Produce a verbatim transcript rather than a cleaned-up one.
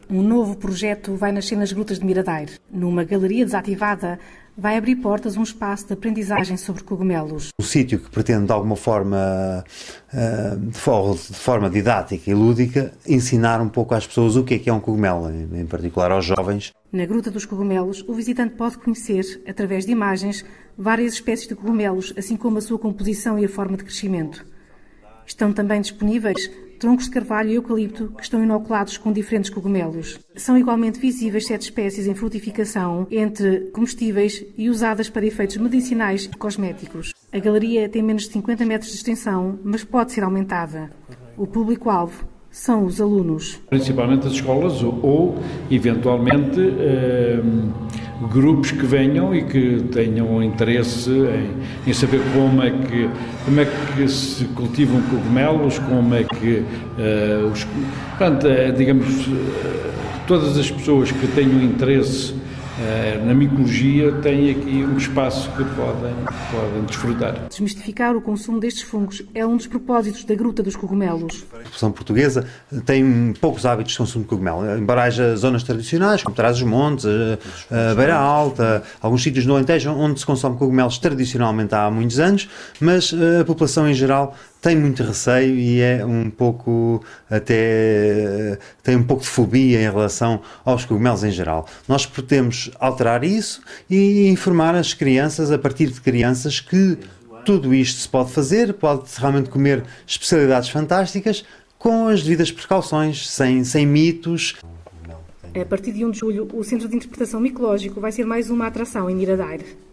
Um novo projeto vai nascer nas Grutas de Miradaire. Numa galeria desativada, vai abrir portas um espaço de aprendizagem sobre cogumelos. O sítio que pretende, de alguma forma, de forma didática e lúdica, ensinar um pouco às pessoas o que é que é um cogumelo, em particular aos jovens. Na Gruta dos Cogumelos, o visitante pode conhecer, através de imagens, várias espécies de cogumelos, assim como a sua composição e a forma de crescimento. Estão também disponíveis troncos de carvalho e eucalipto que estão inoculados com diferentes cogumelos. São igualmente visíveis sete espécies em frutificação, entre comestíveis e usadas para efeitos medicinais e cosméticos. A galeria tem menos de cinquenta metros de extensão, mas pode ser aumentada. O público-alvo são os alunos. Principalmente as escolas ou, ou eventualmente, eh, grupos que venham e que tenham interesse em, em saber como é, que, como é que se cultivam cogumelos, como é que, eh, os, portanto, eh, digamos, eh, todas as pessoas que tenham interesse eh, na micologia têm aqui um espaço que podem, podem desfrutar. Desmistificar o consumo destes fungos é um dos propósitos da Gruta dos Cogumelos. A população portuguesa tem poucos hábitos de consumo de cogumelo, embora haja zonas tradicionais, como Trás-os-Montes, a, a Beira Alta, alguns sítios no Alentejo onde se consome cogumelos tradicionalmente há muitos anos, mas a população em geral tem muito receio e é um pouco, até, tem um pouco de fobia em relação aos cogumelos em geral. Nós pretendemos alterar isso e informar as crianças, a partir de crianças, que tudo isto se pode fazer, pode-se realmente comer especialidades fantásticas com as devidas precauções, sem, sem mitos. A partir de um de julho, o Centro de Interpretação Micológico vai ser mais uma atração em Miradaire.